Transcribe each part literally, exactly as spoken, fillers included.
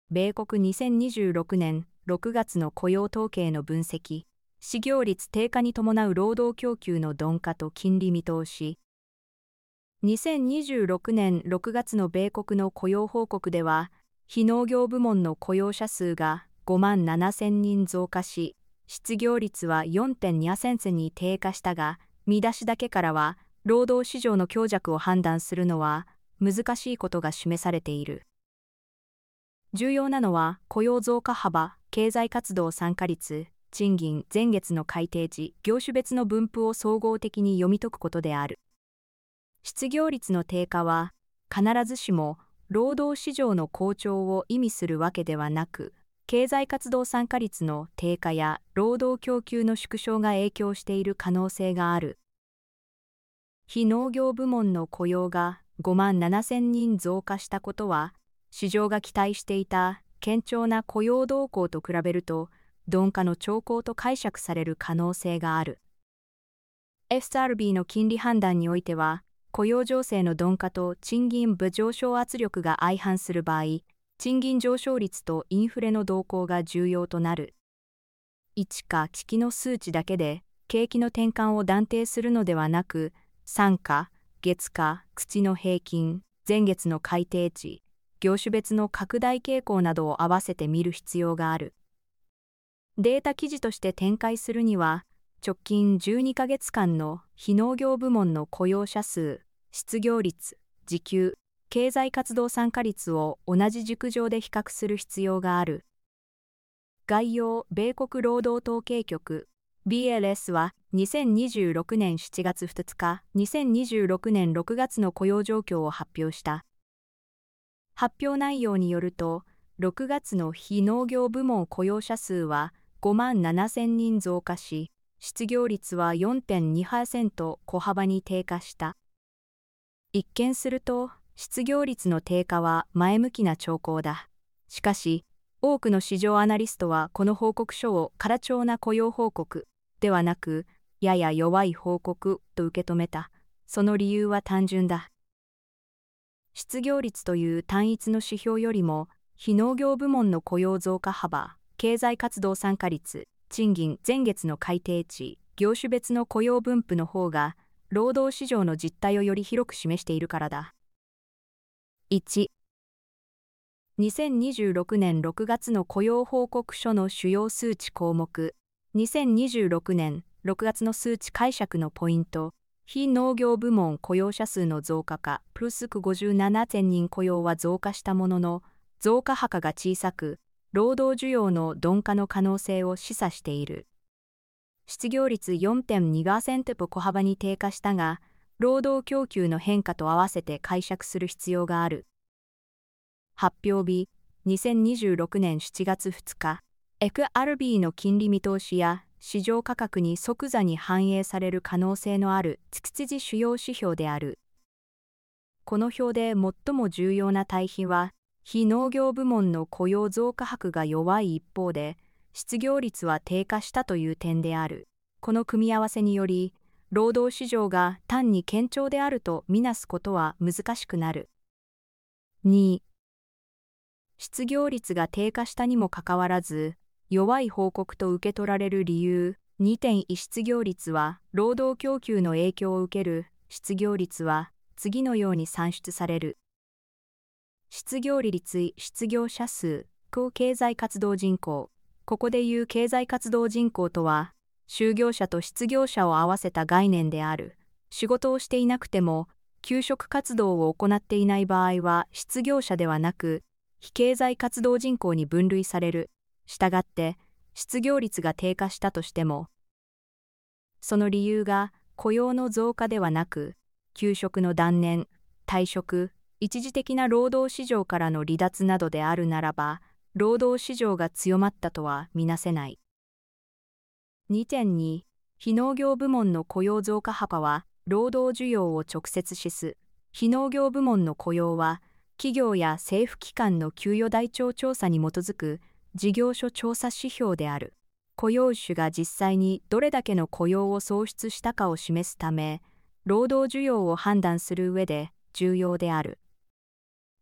米国にせんにじゅうろくねんろくがつの雇用統計の分析、失業率低下に伴う労働供給の鈍化と金利見通し。にせんにじゅうろくねんろくがつの米国の雇用報告では、非農業部門の雇用者数がごまんななせんにん増加し、失業率は よんてんにパーセント に低下したが、見出しだけからは、労働市場の強弱を判断するのは難しいことが示されている。重要なのは、雇用増加幅、経済活動参加率、賃金、前月の改定時、業種別の分布を総合的に読み解くことである。失業率の低下は、必ずしも労働市場の好調を意味するわけではなく、経済活動参加率の低下や労働供給の縮小が影響している可能性がある。非農業部門の雇用がごまんななせんにん増加したことは、市場が期待していた堅調な雇用動向と比べると、鈍化の兆候と解釈される可能性がある。エフアールビー の金利判断においては、雇用情勢の鈍化と賃金部上昇圧力が相反する場合、賃金上昇率とインフレの動向が重要となる。いちか月の数値だけで景気の転換を断定するのではなく、さんか月か月の平均、前月の改定値、業種別の拡大傾向などを合わせて見る必要がある。データ記事として展開するには、直近じゅうにかげつかんの非農業部門の雇用者数、失業率、時給、経済活動参加率を同じ軸上で比較する必要がある。概要、米国労働統計局 ビーエルエス はにせんにじゅうろくねんしちがつふつか、にせんにじゅうろくねんろくがつの雇用状況を発表した。発表内容によると、ろくがつの非農業部門雇用者数はごまんななせんにん増加し、失業率は よんてんにパーセント 小幅に低下した。一見すると、失業率の低下は前向きな兆候だ。しかし、多くの市場アナリストはこの報告書を辛調な雇用報告ではなく、やや弱い報告と受け止めた。その理由は単純だ。失業率という単一の指標よりも、非農業部門の雇用増加幅、経済活動参加率、賃金、前月の改定値、業種別の雇用分布の方が、労働市場の実態をより広く示しているからだ。いち、にせんにじゅうろくねんろくがつの雇用報告書の主要数値項目、にせんにじゅうろくねんろくがつの数値解釈のポイント、非農業部門雇用者数の増加か、プラスごじゅうななせんにん雇用は増加したものの、増加幅が小さく、労働需要の鈍化の可能性を示唆している。失業率 よんてんにパーセント と小幅に低下したが、労働供給の変化と合わせて解釈する必要がある。発表日、にせんにじゅうろくねんしちがつふつか、エフアールビー の金利見通しや市場価格に即座に反映される可能性のある月次主要指標である。この表で最も重要な対比は、非農業部門の雇用増加幅が弱い一方で、失業率は低下したという点である。この組み合わせにより、労働市場が単に堅調であるとみなすことは難しくなる。に、失業率が低下したにもかかわらず、弱い報告と受け取られる理由、にてんいち 失業率は労働供給の影響を受ける。失業率は次のように算出される。失業率、失業者数、経済活動人口。ここでいう経済活動人口とは、就業者と失業者を合わせた概念である。仕事をしていなくても、求職活動を行っていない場合は失業者ではなく、非経済活動人口に分類される。したがって、失業率が低下したとしても、その理由が雇用の増加ではなく、求職の断念、退職、一時的な労働市場からの離脱などであるならば、労働市場が強まったとは見なせない。にてんに、非農業部門の雇用増加幅は、労働需要を直接指す。非農業部門の雇用は、企業や政府機関の給与台帳調査に基づく事業所調査指標である。雇用主が実際にどれだけの雇用を創出したかを示すため、労働需要を判断する上で重要である。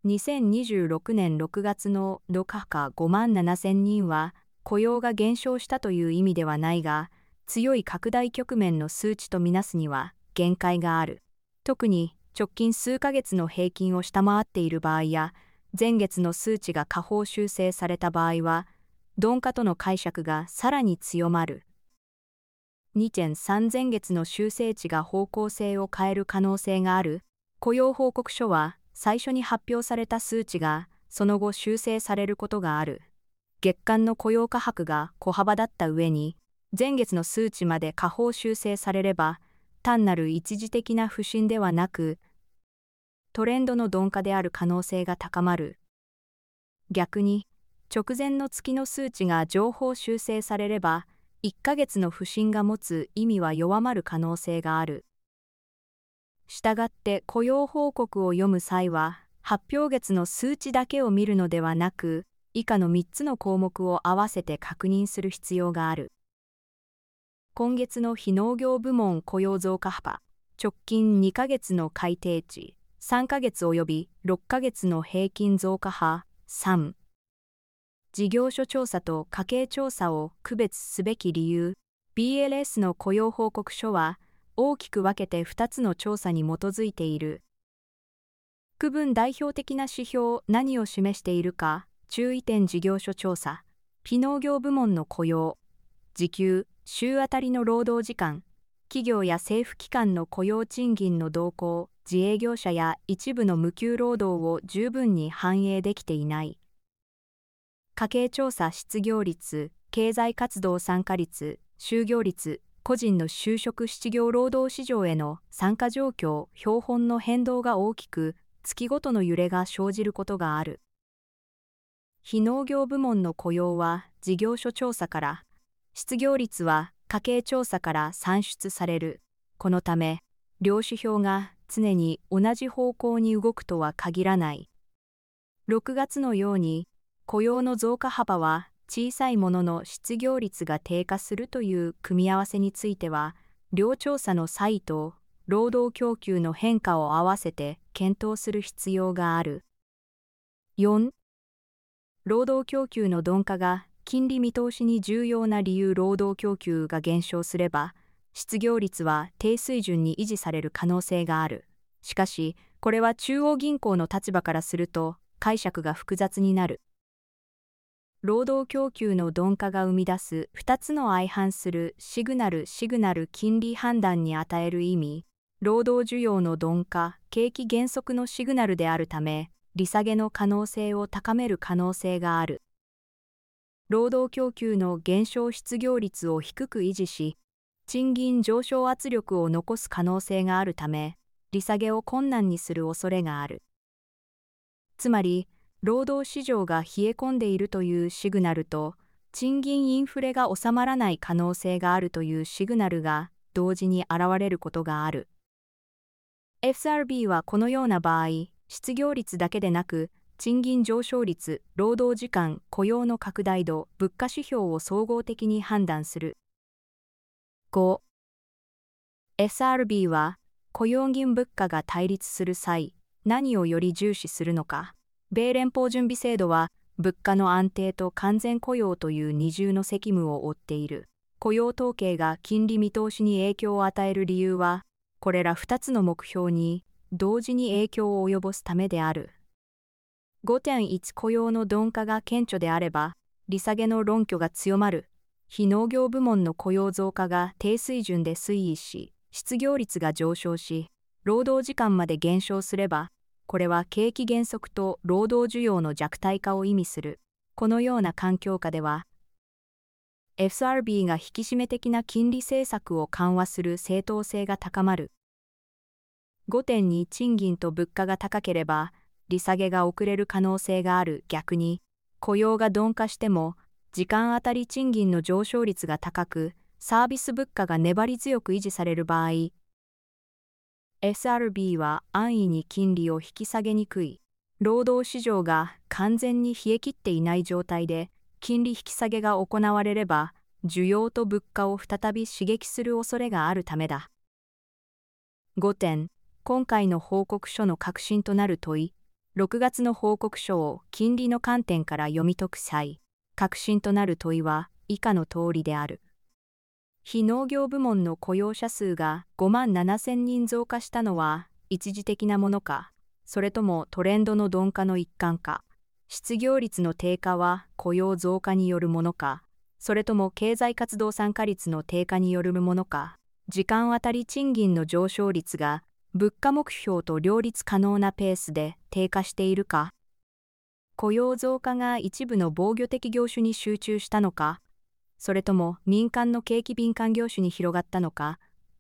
にせんにじゅうろくねんろくがつの読破ごまんななせんにんは雇用が減少したという意味ではないが、強い拡大局面の数値とみなすには限界がある。特に直近数ヶ月の平均を下回っている場合や、前月の数値が下方修正された場合は、鈍化との解釈がさらに強まる。にてんさん 前月の修正値が方向性を変える可能性がある。雇用報告書は最初に発表された数値がその後修正されることがある。月間の雇用価格が小幅だった上に、前月の数値まで下方修正されれば、単なる一時的な不振ではなく、トレンドの鈍化である可能性が高まる。逆に、直前の月の数値が上方修正されれば、いっかげつの不振が持つ意味は弱まる可能性がある。したがって雇用報告を読む際は、発表月の数値だけを見るのではなく、以下のみっつの項目を合わせて確認する必要がある。今月の非農業部門雇用増加幅、直近にかげつの改定値、さんかげつ及びろっかげつの平均増加幅、さん。事業所調査と家計調査を区別すべき理由、ビーエルエス の雇用報告書は大きく分けてふたつの調査に基づいている。区分代表的な指標何を示しているか、注意点事業所調査、非農業部門の雇用、時給、週あたりの労働時間、企業や政府機関の雇用賃金の動向、自営業者や一部の無給労働を十分に反映できていない。家計調査失業率、経済活動参加率、就業率、個人の就職失業労働市場への参加状況、標本の変動が大きく、月ごとの揺れが生じることがある。非農業部門の雇用は事業所調査から、失業率は家計調査から算出される。このため、両指標が常に同じ方向に動くとは限らない。ろくがつのように、雇用の増加幅は小さいものの失業率が低下するという組み合わせについては、両調査の差異と労働供給の変化を合わせて検討する必要がある。よん. 労働供給の鈍化が金利見通しに重要な理由。労働供給が減少すれば、失業率は低水準に維持される可能性がある。しかし、これは中央銀行の立場からすると解釈が複雑になる。労働供給の鈍化が生み出すふたつの相反するシグナル・シグナル金利判断に与える意味、労働需要の鈍化、景気減速のシグナルであるため、利下げの可能性を高める可能性がある。労働供給の減少失業率を低く維持し、賃金上昇圧力を残す可能性があるため、利下げを困難にする恐れがある。つまり、労働市場が冷え込んでいるというシグナルと、賃金インフレが収まらない可能性があるというシグナルが同時に現れることがある。エフエスアールビー はこのような場合、失業率だけでなく、賃金上昇率、労働時間、雇用の拡大度、物価指標を総合的に判断する。ご. エフエスアールビー は、雇用銀物価が対立する際、何をより重視するのか。米連邦準備制度は、物価の安定と完全雇用という二重の責務を負っている。雇用統計が金利見通しに影響を与える理由は、これらふたつの目標に同時に影響を及ぼすためである。ごてんいち 雇用の鈍化が顕著であれば、利下げの論拠が強まる。非農業部門の雇用増加が低水準で推移し、失業率が上昇し、労働時間まで減少すれば、これは景気減速と労働需要の弱体化を意味する。このような環境下では、エフエスアールビー が引き締め的な金利政策を緩和する正当性が高まる。ごてんに 賃金と物価が高ければ、利下げが遅れる可能性がある。逆に、雇用が鈍化しても、時間あたり賃金の上昇率が高く、サービス物価が粘り強く維持される場合、エフエスアールビー は安易に金利を引き下げにくい。労働市場が完全に冷え切っていない状態で、金利引き下げが行われれば、需要と物価を再び刺激する恐れがあるためだ。ごてん、今回の報告書の核心となる問い、 ろくがつの報告書を金利の観点から読み解く際、核心となる問いは以下の通りである。非農業部門の雇用者数がごまんななせんにん増加したのは一時的なものか、それともトレンドの鈍化の一環か、失業率の低下は雇用増加によるものか、それとも経済活動参加率の低下によるものか、時間あたり賃金の上昇率が物価目標と両立可能なペースで低下しているか、雇用増加が一部の防御的業種に集中したのか、それとも民間の景気敏感業種に広がったのか、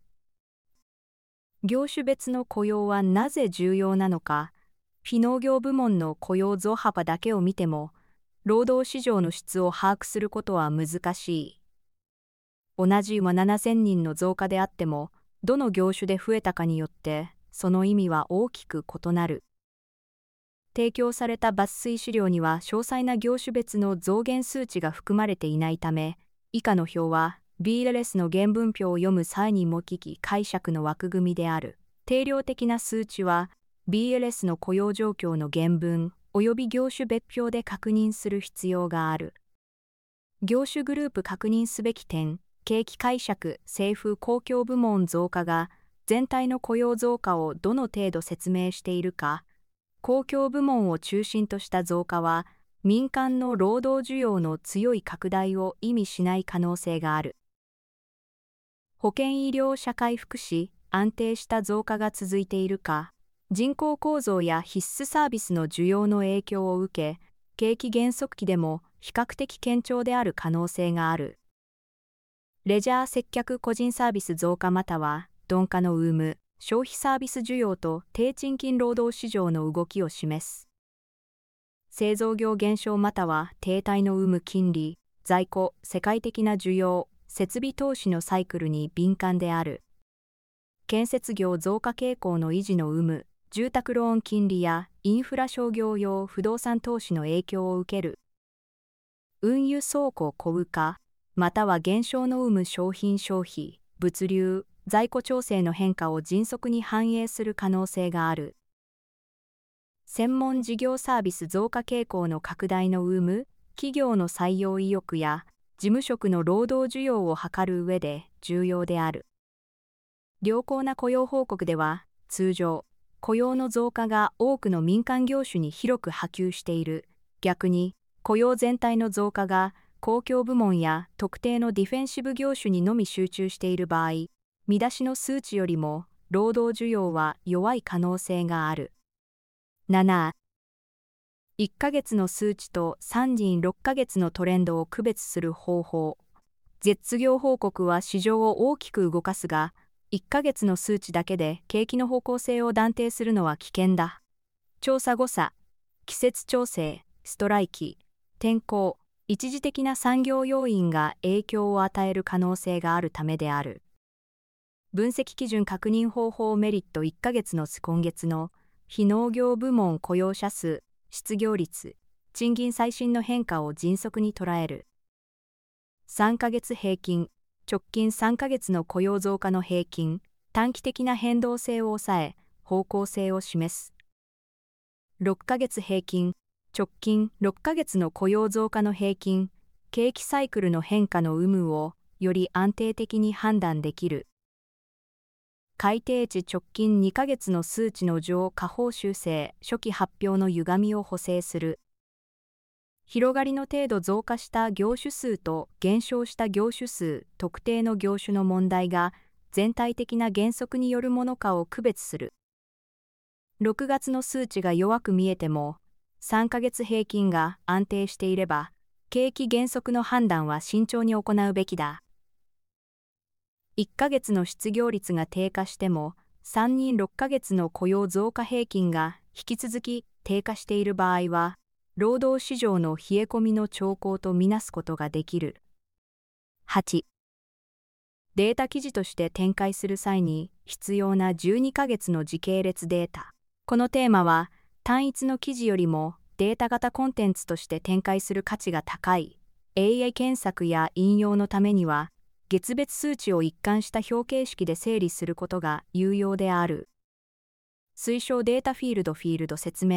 業種別の雇用はなぜ重要なのか、非農業部門の雇用増幅だけを見ても、労働市場の質を把握することは難しい。同じななせんにんの増加であっても、どの業種で増えたかによって、その意味は大きく異なる。提供された抜粋資料には詳細な業種別の増減数値が含まれていないため、以下の表は ビーエルエス の原文表を読む際にも聞き解釈の枠組みである。定量的な数値は ビーエルエス の雇用状況の原文及び業種別表で確認する必要がある。業種グループ確認すべき点、景気解釈、政府公共部門増加が全体の雇用増加をどの程度説明しているか、公共部門を中心とした増加は民間の労働需要の強い拡大を意味しない可能性がある。保健医療社会福祉、安定した増加が続いているか、人口構造や必須サービスの需要の影響を受け、景気減速期でも比較的堅調である可能性がある。レジャー接客個人サービス増加または鈍化の有無、消費サービス需要と低賃金労働市場の動きを示す。製造業減少または停滞の有無金利、在庫、世界的な需要、設備投資のサイクルに敏感である。建設業増加傾向の維持の有無、住宅ローン金利やインフラ商業用不動産投資の影響を受ける。運輸倉庫小売化、または減少の有無商品消費、物流、在庫調整の変化を迅速に反映する可能性がある。専門事業サービス増加傾向の拡大の有無、企業の採用意欲や事務職の労働需要を図る上で重要である。良好な雇用報告では、通常、雇用の増加が多くの民間業種に広く波及している。逆に、雇用全体の増加が公共部門や特定のディフェンシブ業種にのみ集中している場合、見出しの数値よりも労働需要は弱い可能性がある。なな、いっかげつの数値とさんじんろっかげつのトレンドを区別する方法。絶業報告は市場を大きく動かすが、いっかげつの数値だけで景気の方向性を断定するのは危険だ。調査誤差、季節調整、ストライキ、天候、一時的な産業要因が影響を与える可能性があるためである。分析基準確認方法メリットいっかげつの今月の非農業部門雇用者数、失業率、賃金最新の変化を迅速に捉える。さんかげつ平均、直近さんかげつの雇用増加の平均、短期的な変動性を抑え、方向性を示す。ろっかげつ平均、直近ろっかげつの雇用増加の平均、景気サイクルの変化の有無をより安定的に判断できる。改定値直近にかげつの数値の上下方修正、初期発表の歪みを補正する。広がりの程度増加した業種数と減少した業種数、特定の業種の問題が全体的な減速によるものかを区別する。ろくがつの数値が弱く見えても、さんかげつ平均が安定していれば、景気減速の判断は慎重に行うべきだ。いっかげつの失業率が低下しても、さんにんろっかげつの雇用増加平均が引き続き低下している場合は、労働市場の冷え込みの兆候とみなすことができる。はち、データ記事として展開する際に必要なじゅうにかげつの時系列データ。このテーマは単一の記事よりもデータ型コンテンツとして展開する価値が高い。エーアイ 検索や引用のためには、月別数値を一貫した表形式で整理することが有用である。推奨データフィールドフィールド説明。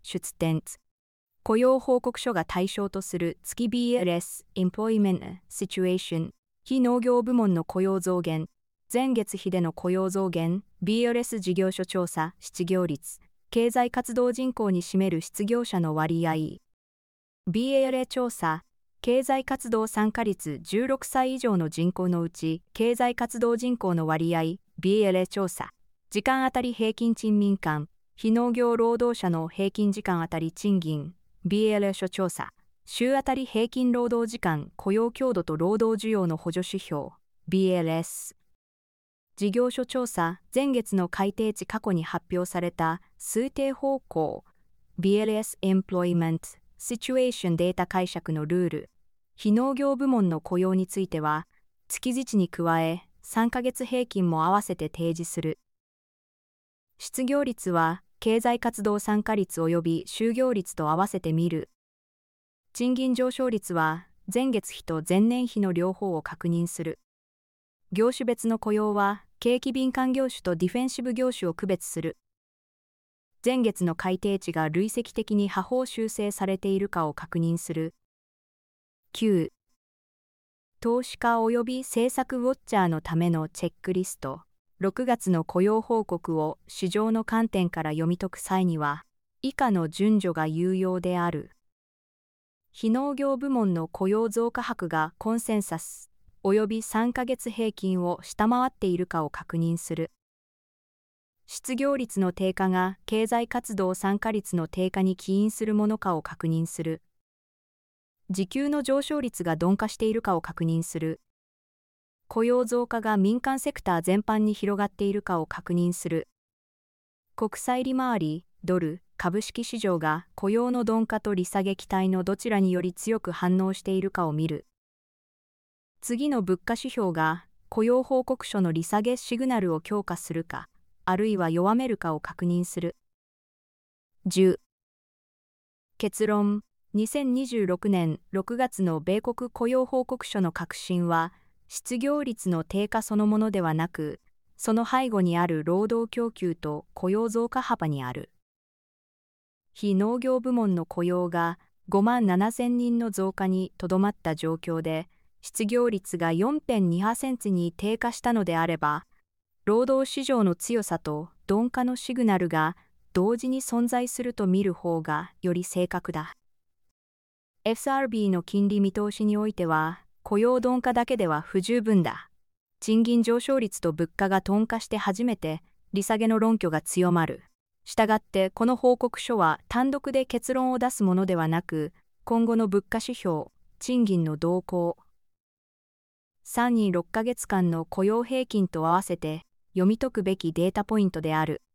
出典。雇用報告書が対象とする月 ビーエルエス Employment Situation 非農業部門の雇用増減、前月比での雇用増減、ビーエルエス 事業所調査、失業率、経済活動人口に占める失業者の割合。ビーエルエー 調査、経済活動参加率じゅうろくさい以上の人口のうち、経済活動人口の割合、ビーエルエー 調査、時間あたり平均賃金間、非農業労働者の平均時間あたり賃金、ビーエルエー 所調査、週あたり平均労働時間、雇用強度と労働需要の補助指標、ビーエルエス。事業所調査、前月の改定値過去に発表された推定方向、ビーエルエス Employment Situation データ解釈のルール、非農業部門の雇用については、月次値に加え、さんかげつ平均も合わせて提示する。失業率は、経済活動参加率及び就業率と合わせて見る。賃金上昇率は、前月比と前年比の両方を確認する。業種別の雇用は、景気敏感業種とディフェンシブ業種を区別する。前月の改定値が累積的に下方修正されているかを確認する。きゅう. 投資家及び政策ウォッチャーのためのチェックリスト。ろくがつの雇用報告を市場の観点から読み解く際には、以下の順序が有用である。非農業部門の雇用増加幅がコンセンサス及びさんかげつ平均を下回っているかを確認する。失業率の低下が経済活動参加率の低下に起因するものかを確認する。時給の上昇率が鈍化しているかを確認する。雇用増加が民間セクター全般に広がっているかを確認する。国債利回り、ドル、株式市場が雇用の鈍化と利下げ期待のどちらにより強く反応しているかを見る。次の物価指標が雇用報告書の利下げシグナルを強化するか、あるいは弱めるかを確認する。じゅう. 結論、にせんにじゅうろくねんろくがつの米国雇用報告書の確信は、失業率の低下そのものではなく、その背後にある労働供給と雇用増加幅にある。非農業部門の雇用がごまんななせんにんの増加にとどまった状況で、失業率が よんてんにパーセント に低下したのであれば、労働市場の強さと鈍化のシグナルが同時に存在すると見る方がより正確だ。エフアールビー の金利見通しにおいては、雇用鈍化だけでは不十分だ。賃金上昇率と物価が鈍化して初めて利下げの論拠が強まる。したがってこの報告書は単独で結論を出すものではなく、今後の物価指標、賃金の動向、さんにろっかげつかんの雇用平均と合わせて読み解くべきデータポイントである。